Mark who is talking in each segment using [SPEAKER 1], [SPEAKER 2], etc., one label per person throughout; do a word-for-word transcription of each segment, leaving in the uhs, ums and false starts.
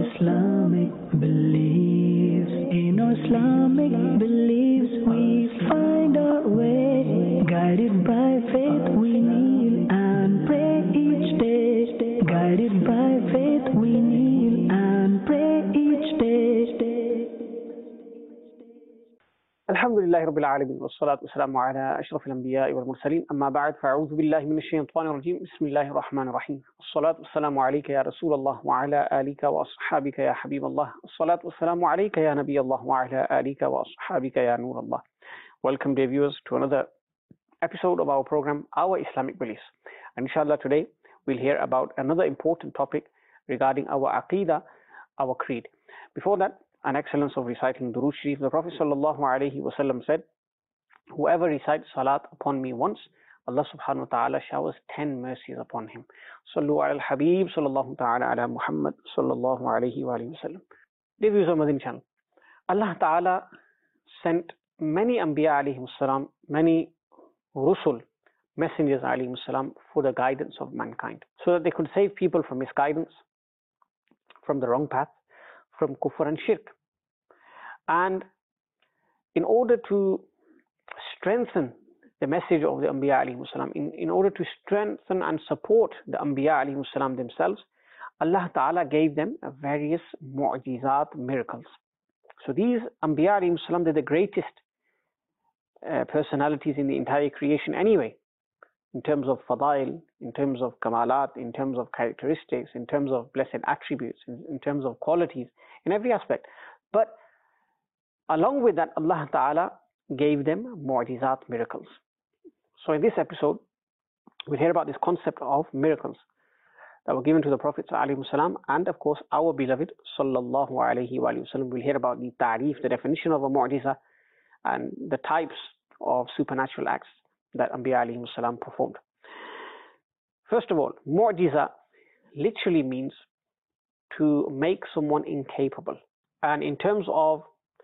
[SPEAKER 1] Islamic beliefs. In our Islamic beliefs we find our way. Guided by faith we kneel and pray each day. Guided by faith we kneel and pray each day.
[SPEAKER 2] الحمد لله رب العالمين والصلاة والسلام على أشرف الأنبياء والمرسلين أما بعد فأعوذ بالله من الشيطان الرجيم بسم الله الرحمن الرحيم الصلاة والسلام عليك يا رسول الله وعلى آلك وأصحابك يا حبيب الله الصلاة والسلام عليك يا نبي الله وعلى آلك وأصحابك يا نور الله. Welcome dear viewers to another episode of our program Our Islamic Beliefs, and inshallah today we'll hear about another important topic regarding our Aqidah, our creed. Before that, an excellence of reciting Durood Sharif. The Prophet sallallahu alaihi wasallam said, whoever recites salat upon me once, Allah subhanahu wa ta'ala showers ten mercies upon him. Sallu ala al-Habib sallallahu ta'ala ala Muhammad sallallahu alaihi wa sallam. Dear viewers of Madani channel, Allah ta'ala sent many Anbiya alayhim salam, many Rusul, messengers alayhim salam, for the guidance of mankind, so that they could save people from misguidance, from the wrong path, from kufr and shirk. And in order to strengthen the message of the Anbiya alayhim salam, in, in order to strengthen and support the Anbiya alayhim salam themselves, Allah Ta'ala gave them various mu'jizat, miracles. So these Anbiya alayhim salam, they're the greatest uh, personalities in the entire creation anyway, in terms of fadail, in terms of kamalat, in terms of characteristics, in terms of blessed attributes, in, in terms of qualities, in every aspect. But along with that, Allah Ta'ala gave them mu'jizat, miracles. So in this episode, we'll hear about this concept of miracles that were given to the Prophets ﷺ, and of course our beloved sallallahu alaihi wasallam. We'll hear about the ta'rif, the definition of a mu'jiza, and the types of supernatural acts that Anbiya alayhim salam performed. First of all, mu'jiza literally means to make someone incapable. And in terms of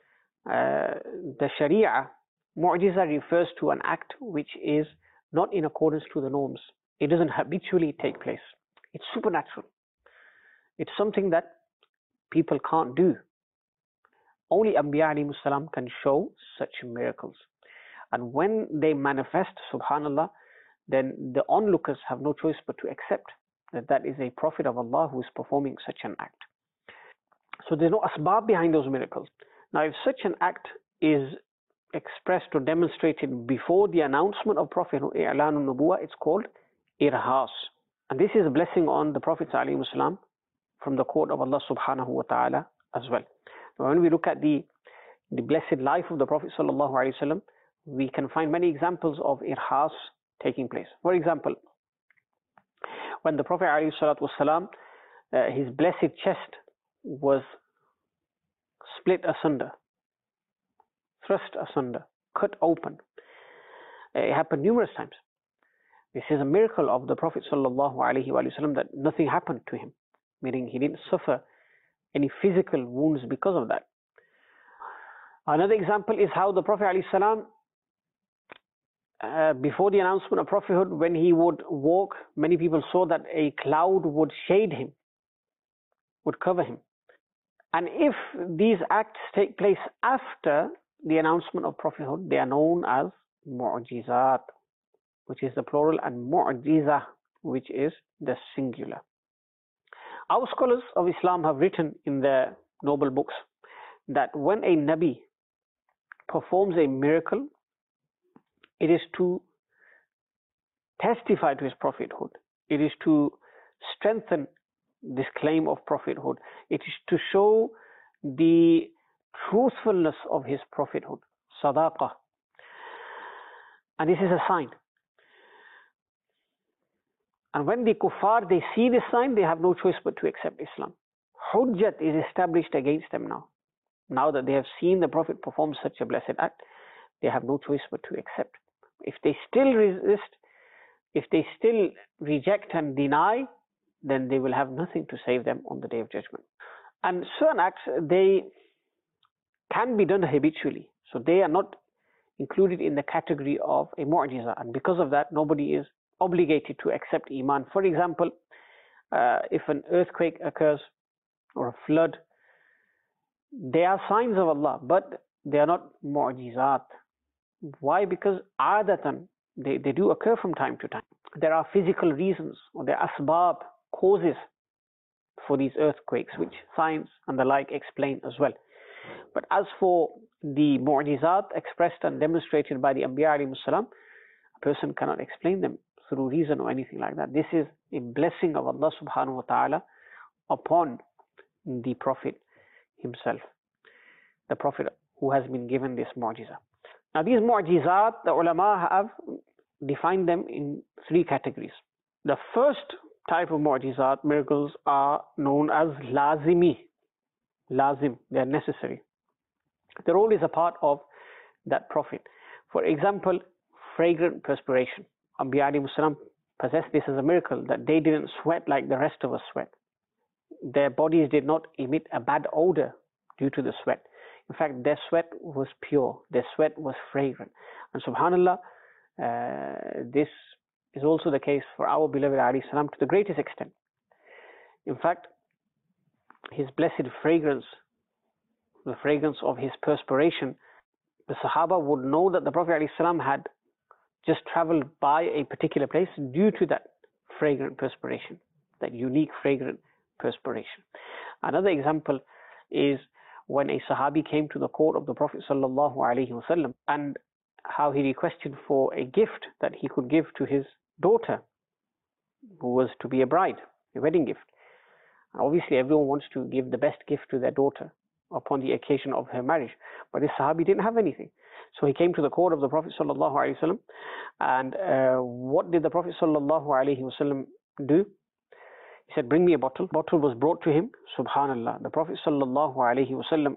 [SPEAKER 2] uh, the Sharia, mu'jiza refers to an act which is not in accordance to the norms. It doesn't habitually take place. It's supernatural. It's something that people can't do. Only Anbiya alayhim salam can show such miracles. And when they manifest, subhanallah, then the onlookers have no choice but to accept that that is a prophet of Allah who is performing such an act. So there's no asbab behind those miracles. Now, if such an act is expressed or demonstrated before the announcement of Prophet, i'lanun nubuwah, it's called irhas. And this is a blessing on the Prophets ﷺ from the court of Allah subhanahu wa ta'ala as well. Now, when we look at the, the blessed life of the Prophet sallallahu alaihi wasallam, we can find many examples of irhas taking place. For example, when the Prophet ﷺ, uh, his blessed chest was split asunder, thrust asunder, cut open. It happened numerous times. This is a miracle of the Prophet ﷺ that nothing happened to him, meaning he didn't suffer any physical wounds because of that. Another example is how the Prophet ﷺ, Uh, before the announcement of prophethood, when he would walk, many people saw that a cloud would shade him, would cover him. And if these acts take place after the announcement of prophethood, they are known as mu'jizat, which is the plural, and mu'jiza, which is the singular. Our scholars of Islam have written in their noble books that when a Nabi performs a miracle, it is to testify to his prophethood. It is to strengthen this claim of prophethood. It is to show the truthfulness of his prophethood, sadaqah. And this is a sign. And when the kuffar, they see this sign, they have no choice but to accept Islam. Hujjat is established against them now. Now that they have seen the Prophet perform such a blessed act, they have no choice but to accept. If they still resist, if they still reject and deny, then they will have nothing to save them on the Day of Judgment. And certain acts, they can be done habitually. So they are not included in the category of a mu'jiza. And because of that, nobody is obligated to accept Iman. For example, uh, if an earthquake occurs or a flood, they are signs of Allah, but they are not mu'jizat. Why? Because adatan, they, they do occur from time to time. There are physical reasons, or there are asbab, causes for these earthquakes, which science and the like explain as well. But as for the mu'jizat expressed and demonstrated by the Anbiya alayhi salam, a person cannot explain them through reason or anything like that. This is a blessing of Allah subhanahu wa ta'ala upon the Prophet himself, the Prophet who has been given this mu'jiza. Now these mu'jizat, the ulama have defined them in three categories. The first type of mu'jizat, miracles, are known as lazimi. Lazim, they are necessary. They're always a part of that Prophet. For example, fragrant perspiration. Anbiya alayhi salam possessed this as a miracle, that they didn't sweat like the rest of us sweat. Their bodies did not emit a bad odor due to the sweat. In fact, their sweat was pure, their sweat was fragrant. And subhanallah, uh, this is also the case for our beloved alayhi salam to the greatest extent. In fact, his blessed fragrance, the fragrance of his perspiration, the Sahaba would know that the Prophet alayhi salam had just traveled by a particular place due to that fragrant perspiration, that unique fragrant perspiration. Another example is when a Sahabi came to the court of the Prophet sallallahu alaihi wasallam, and how he requested for a gift that he could give to his daughter, who was to be a bride, a wedding gift. Obviously, everyone wants to give the best gift to their daughter upon the occasion of her marriage, but this Sahabi didn't have anything. So he came to the court of the Prophet sallallahu alaihi wasallam, and uh, what did the Prophet sallallahu alaihi wasallam do? He said, bring me a bottle. Bottle was brought to him. Subhanallah. The Prophet sallallahu alaihi wasallam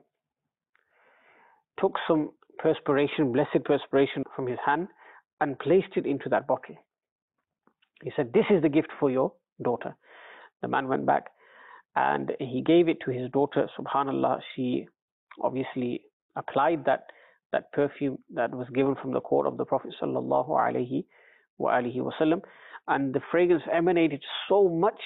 [SPEAKER 2] took some perspiration, blessed perspiration from his hand, and placed it into that bottle. He said, this is the gift for your daughter. The man went back and he gave it to his daughter. Subhanallah. She obviously applied that that perfume that was given from the court of the Prophet sallallahu alaihi wa alihi wasallam, and the fragrance emanated so much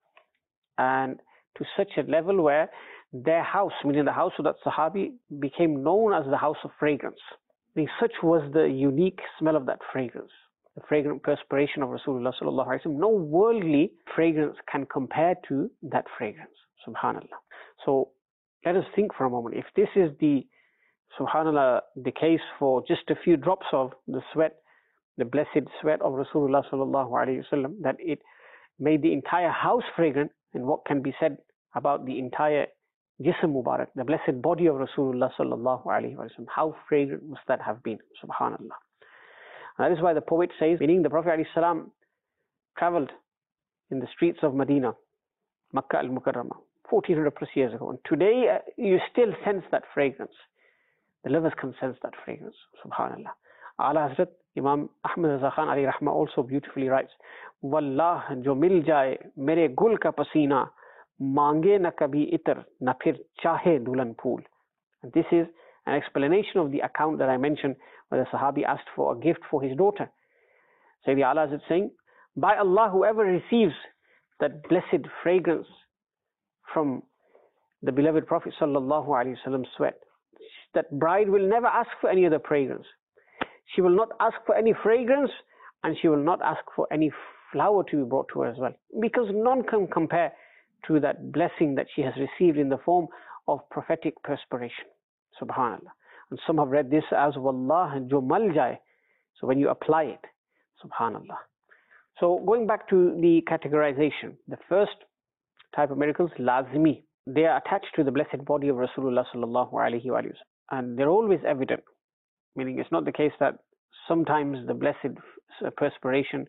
[SPEAKER 2] and to such a level where their house, meaning the house of that Sahabi, became known as the house of fragrance. I mean, such was the unique smell of that fragrance, the fragrant perspiration of Rasulullah sallallahu alaihi wasallam. No worldly fragrance can compare to that fragrance. Subhanallah. So let us think for a moment. If this is the Subhanallah, the case for just a few drops of the sweat, the blessed sweat of Rasulullah sallallahu alaihi wasallam, that it made the entire house fragrant, and what can be said about the entire Jism Mubarak, the blessed body of Rasulullah sallallahu alaihi wasallam? How fragrant must that have been? Subhanallah. And that is why the poet says, meaning the Prophet alayhi salam traveled in the streets of Medina, Makkah al-Mukarramah, fourteen hundred plus years ago, and today uh, you still sense that fragrance. The lovers can sense that fragrance. Subhanallah. Ala Hazrat Imam Ahmad Raza Khan alayhi rahmah also beautifully writes, Wallah jo mil jaye mere gul ka pasina, mange na kabhi itar, na phir chahe dulan phool. And this is an explanation of the account that I mentioned, where the Sahabi asked for a gift for his daughter. Sayyidi Ala Hazrat saying, by Allah, whoever receives that blessed fragrance from the beloved Prophet sallallahu alaihi wasallam's sweat, that bride will never ask for any other fragrance. She will not ask for any fragrance, and she will not ask for any flower to be brought to her as well, because none can compare to that blessing that she has received in the form of prophetic perspiration. Subhanallah. And some have read this as Wallah jo mal jaye. So when you apply it, Subhanallah. So going back to the categorization, the first type of miracles, lazimi, they are attached to the blessed body of Rasulullah sallallahu alaihi wa sallam, and they're always evident. Meaning it's not the case that sometimes the blessed perspiration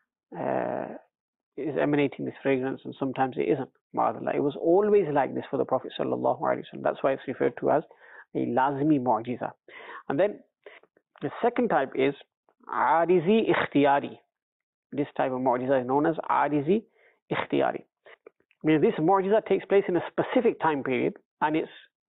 [SPEAKER 2] uh, is emanating this fragrance and sometimes it isn't. It was always like this for the Prophet sallallahu alaihi wasallam. That's why it's referred to as a lazimi mu'jiza. And then the second type is arizi ikhtiyari. This type of mu'jiza is known as arizi ikhtiyari. Meaning this mu'jiza takes place in a specific time period, and it's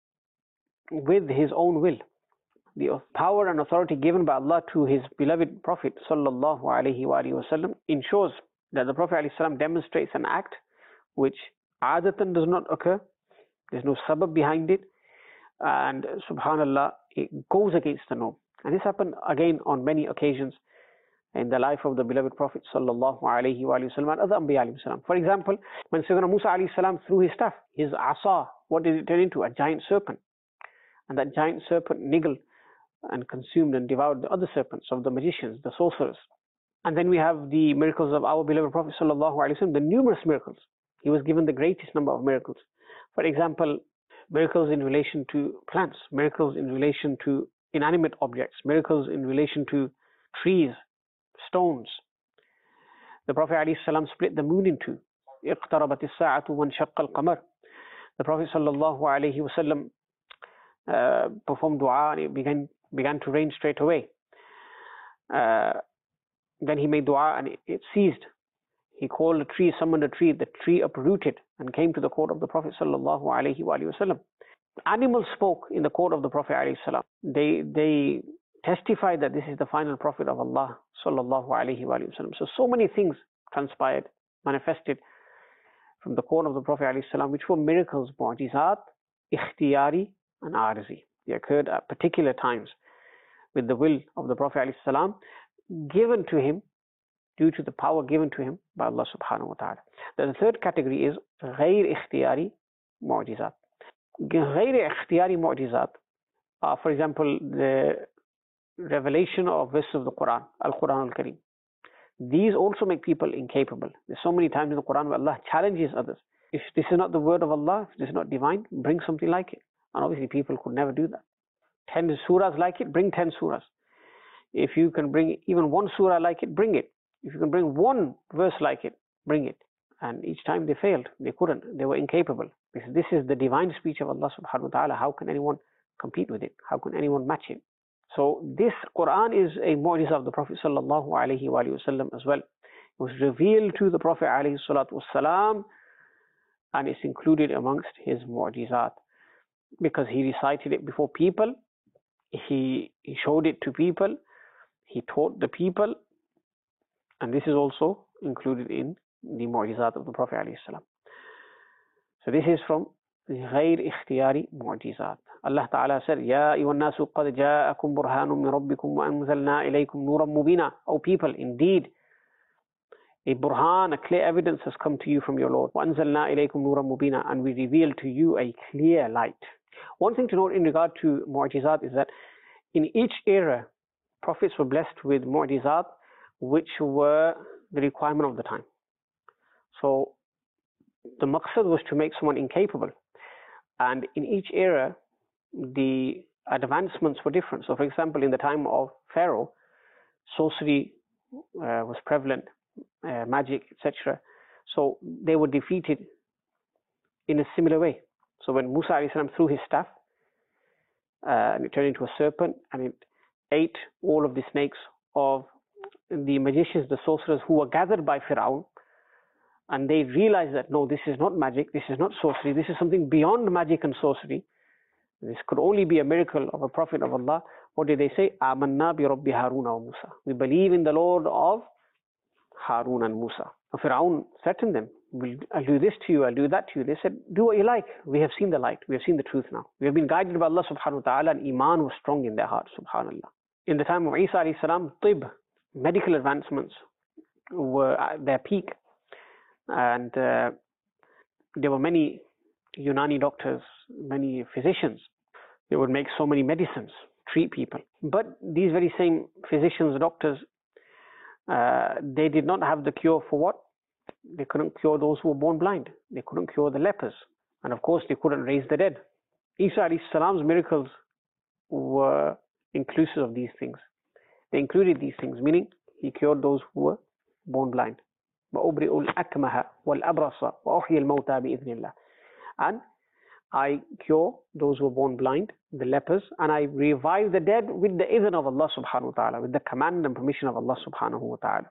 [SPEAKER 2] with his own will. The power and authority given by Allah to his beloved Prophet sallallahu alaihi wasallam ensures that the Prophet alayhi salam demonstrates an act which adatan does not occur, There's no sabab behind it. And subhanallah, it goes against the norm. And this happened again on many occasions in the life of the beloved Prophet sallallahu alaihi wasallam and other Anbiya alayhi salam. For example, when Sayyidina Musa alayhi salam threw his staff, his asa, what did it turn into? A giant serpent. And that giant serpent niggled and consumed and devoured the other serpents of the magicians, the sorcerers. And then we have the miracles of our beloved Prophet sallallahu alaihi wasallam, the numerous miracles. He was given the greatest number of miracles. For example, miracles in relation to plants, miracles in relation to inanimate objects, miracles in relation to trees, stones. The Prophet ﷺ split the moon in two. اقتربت الساعة وانشق القمر. The Prophet ﷺ uh, performed dua and it began, began to rain straight away. Uh, then he made dua and it, it ceased. He called a tree, summoned a tree, the tree uprooted and came to the court of the Prophet ﷺ. Animals spoke in the court of the Prophet ﷺ. They, they testified that this is the final Prophet of Allah sallallahu alaihi wasallam. So, so many things transpired, manifested from the court of the Prophet ﷺ, which were miracles, mu'jizat, ikhtiyari and arzi. They occurred at particular times with the will of the Prophet ﷺ, given to him due to the power given to him by Allah subhanahu wa ta'ala. The third category is غير ikhtiyari mu'jizat. غير ikhtiyari mu'jizat are, for example, the revelation of verses of the Quran, Al-Quran Al-Kareem. These also make people incapable. There's so many times in the Quran where Allah challenges others. If this is not the word of Allah, if this is not divine, bring something like it. And obviously people could never do that. Ten surahs like it, bring ten surahs. If you can bring even one surah like it, bring it. If you can bring one verse like it, bring it. And each time they failed. They couldn't. They were incapable. Because this is the divine speech of Allah subhanahu wa ta'ala. How can anyone compete with it? How can anyone match it? So this Quran is a mu'jiza of the Prophet sallallahu alaihi wasallam as well. It was revealed to the Prophet alayhi salatu wasalam, and it's included amongst his mu'jizat because he recited it before people, he, he showed it to people, he taught the people, and this is also included in the mu'jizat of the Prophet alayhi salam. So this is from غير اختياري معجزات. Allah Ta'ala said, يا أيها الناس قد جاءكم برهان من ربكم وأنزلنا إليكم نورا مبينا. O people, indeed, a burhan, a clear evidence has come to you from your Lord. وأنزلنا إليكم نورا مبينا. And we reveal to you a clear light. One thing to note in regard to mu'jizat is that in each era, prophets were blessed with mu'jizat which were the requirement of the time. So the maqsad was to make someone incapable. And in each era, the advancements were different. So for example, in the time of Pharaoh, sorcery uh, was prevalent, uh, magic, et cetera. So they were defeated in a similar way. So when Musa alayhi salam threw his staff, uh, and it turned into a serpent, and it ate all of the snakes of the magicians, the sorcerers who were gathered by Pharaoh, and they realized that, no, this is not magic, this is not sorcery, this is something beyond magic and sorcery. This could only be a miracle of a prophet of Allah. What did they say? Amanna bi Rabbi Haruna wa Musa. We believe in the Lord of Harun and Musa. Now, Pharaoh threatened them. I'll do this to you, I'll do that to you. They said, do what you like. We have seen the light. We have seen the truth now. We have been guided by Allah subhanahu wa ta'ala, and Iman was strong in their hearts, subhanallah. In the time of Isa alayhi salam, tib, medical advancements were at their peak. And uh, there were many Unani doctors, many physicians. They would make so many medicines, treat people. But these very same physicians, doctors, uh, they did not have the cure for what? They couldn't cure those who were born blind. They couldn't cure the lepers. And of course, they couldn't raise the dead. Isa alayhi salam's miracles were inclusive of these things. They included these things, meaning he cured those who were born blind. وَأُبْرِئُ الْأَكْمَهَ وَالْأَبْرَصَ وَأُحْيِي الْمَوْتَى بِإِذْنِ اللَّهِ. And I cure those who are born blind, the lepers, and I revive the dead with the idhn of Allah subhanahu wa ta'ala, with the command and permission of Allah subhanahu wa ta'ala.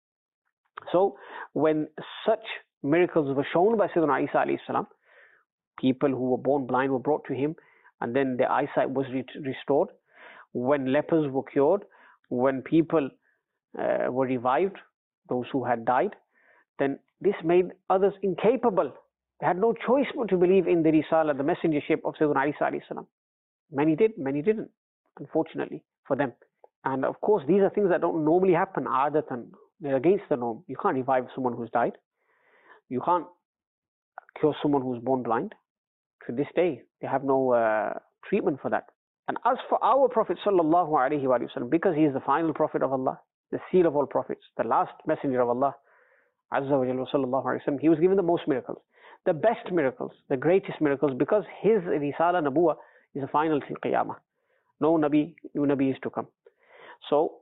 [SPEAKER 2] So when such miracles were shown by Sayyidina Isa alayhi salam, people who were born blind were brought to him, and then their eyesight was re restored. When lepers were cured, when people uh, were revived, those who had died, then this made others incapable They had no choice but to believe in the Risala, the messengership of Sayyidina Isa alayhi salam. Many did, many didn't, unfortunately for them. And of course, these are things that don't normally happen, adatan. They're against the norm. You can't revive someone who's died. You can't cure someone who's born blind. To this day, they have no uh, treatment for that. And as for our Prophet sallallahu alaihi wasallam, because he is the final Prophet of Allah, the seal of all prophets, the last messenger of Allah, azza wa jalla sallallahu alaihi wasallam, he was given the most miracles, the best miracles, the greatest miracles, because his risala nabuwa is the final till qiyamah. No nabi, new nabi is to come. So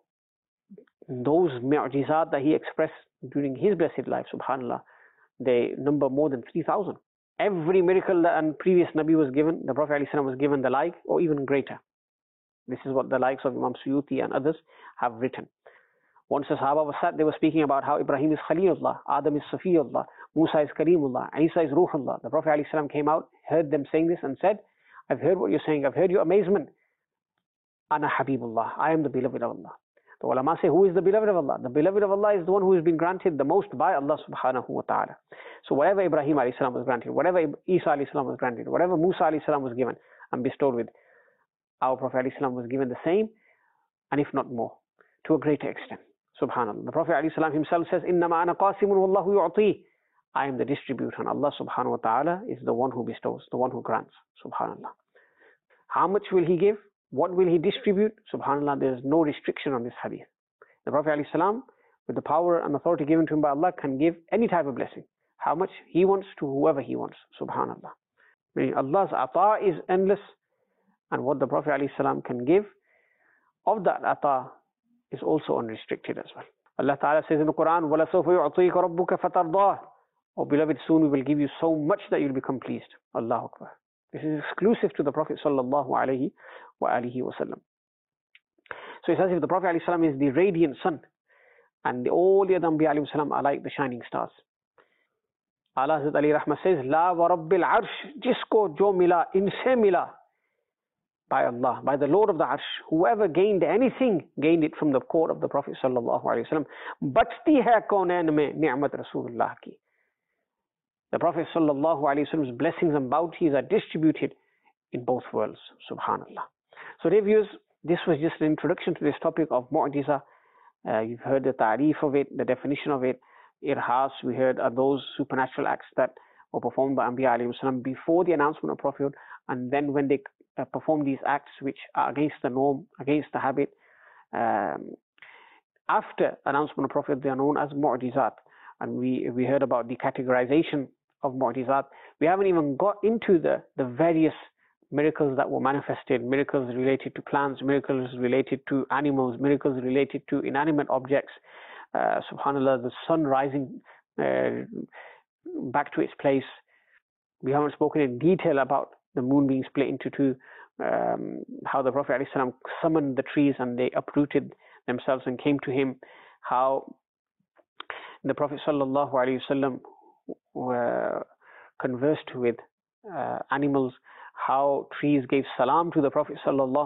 [SPEAKER 2] those mu'jizat that he expressed during his blessed life, subhanallah, they number more than three thousand. Every miracle that a previous Nabi was given, the Prophet ﷺ was given the like or even greater. This is what the likes of Imam Suyuti and others have written. Once the Sahaba was sat, they were speaking about how Ibrahim is Khalilullah, Adam is Safiyullah, Musa is Karimullah, Isa is Ruhullah. The Prophet ﷺ came out, heard them saying this and said, I've heard what you're saying, I've heard your amazement. Ana Habibullah, I am the beloved of Allah. The ulama say, who is the beloved of Allah? The beloved of Allah is the one who has been granted the most by Allah subhanahu wa ta'ala. So whatever Ibrahim alayhi salam was granted, whatever Isa alayhi salam was granted, whatever Musa alayhi salam was given and bestowed with, our Prophet alayhi salam was given the same, and if not more, to a greater extent. Subhanallah. The Prophet alayhi salam himself says, Innama ana qasimun wallahu yu'ti. I am the distributor, and Allah subhanahu wa ta'ala is the one who bestows, the one who grants. Subhanallah. How much will he give? What will he distribute? Subhanallah, there is no restriction on this hadith. The Prophet ﷺ, with the power and authority given to him by Allah, can give any type of blessing. How much he wants to whoever he wants. Subhanallah. Meaning Allah's ata is endless, and what the Prophet ﷺ can give of that ata is also unrestricted as well. Allah Ta'ala says in the Quran, وَلَسَوْفَ يُعْطِيكَ رَبُّكَ فَتَرْضَاهُ. Oh beloved, soon we will give you so much that you'll become pleased. Allahu Akbar. This is exclusive to the Prophet sallallahu alaihi wa alihi wasallam. So it's as if the Prophet alayhi salam is the radiant sun, and the, all the other Anbiya alayhi salam are like the shining stars. Allah Hazrat Ali Rahmah says, La wa Rabbil Arsh, jisko jo mila, inse mila. By Allah, by the Lord of the Arsh, whoever gained anything, gained it from the court of the Prophet sallallahu alaihi wasallam. Bachti hai kaunain mein ni'mat Rasulullah ki. The Prophet sallallahu alaihi wasallam's blessings and bounties are distributed in both worlds. Subhanallah. So dear viewers, this was just an introduction to this topic of mu'jiza. Uh, you've heard the ta'rif of it, the definition of it. Irhas, we heard, are those supernatural acts that were performed by Anbiya alayhi salam before the announcement of prophethood, and then when they uh, perform these acts which are against the norm, against the habit, um, after announcement of prophethood, they are known as mu'jizat. And we, we heard about the categorization of mu'jizat. We haven't even got into the, the various miracles that were manifested, miracles related to plants, miracles related to animals, miracles related to inanimate objects. Uh, subhanallah, the sun rising uh, back to its place. We haven't spoken in detail about the moon being split into two, um, how the Prophet ﷺ summoned the trees and they uprooted themselves and came to him, how the Prophet ﷺ uh, conversed with uh, animals, how trees gave salam to the Prophet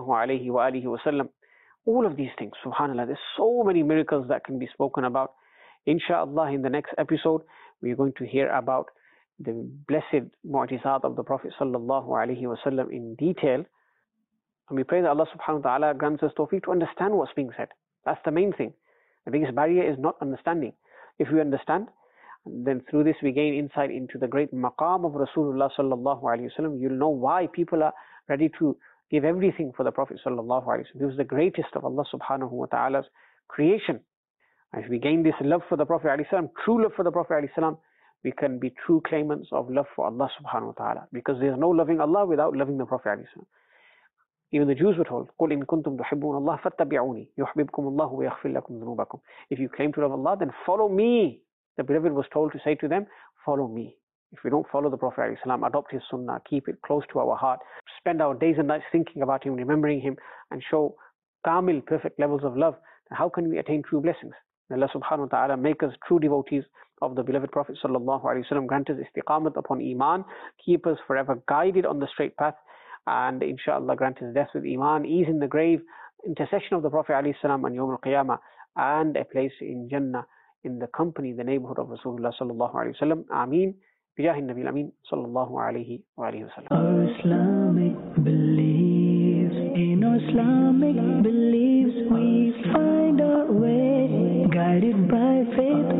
[SPEAKER 2] ﷺ. All of these things, subhanAllah, there's so many miracles that can be spoken about. Inshallah, in the next episode, we're going to hear about the blessed mu'jizat of the Prophet ﷺ in detail. And we pray that Allah subhanahu wa ta'ala grants us tawfiq to understand what's being said. That's the main thing. The biggest barrier is not understanding. If we understand, then through this we gain insight into the great maqam of Rasulullah sallallahu alaihi wasallam. You'll know why people are ready to give everything for the Prophet sallallahu alaihi wasallam. He was the greatest of Allah subhanahu wa ta'ala's creation. And if we gain this love for the Prophet alaihi salam, true love for the Prophet alaihi salam, we can be true claimants of love for Allah subhanahu wa ta'ala. Because there's no loving Allah without loving the Prophet alaihi salam. Even the Jews were told, قُلْ إِن كُنْتُمْ تُحِبُّونَ اللَّهَ فَاتَّبِعُونِي يُحْبِبْكُمُ اللَّهُ وَيَغْفِرْ لَكُمْ ذُنُوبَكُمْ. If you claim to love Allah, then follow me. The beloved was told to say to them, follow me. If we don't follow the Prophet ﷺ, adopt his sunnah, keep it close to our heart, spend our days and nights thinking about him, remembering him, and show kamil, perfect levels of love, then how can we attain true blessings? May Allah subhanahu wa ta'ala make us true devotees of the beloved Prophet sallallahu alaihi wasallam, grant us istiqamat upon iman, keep us forever guided on the straight path, and inshallah grant us death with iman, ease in the grave, intercession of the Prophet alayhi salam on Yawm al-Qiyamah, and a place in Jannah, in the company, the neighborhood of Rasulullah sallallahu alaihi wasallam. Ameen. بجاه النبي الأمين صلى الله عليه وآله وسلم.
[SPEAKER 1] Our Islamic beliefs, in our Islamic beliefs we find our way, guided by faith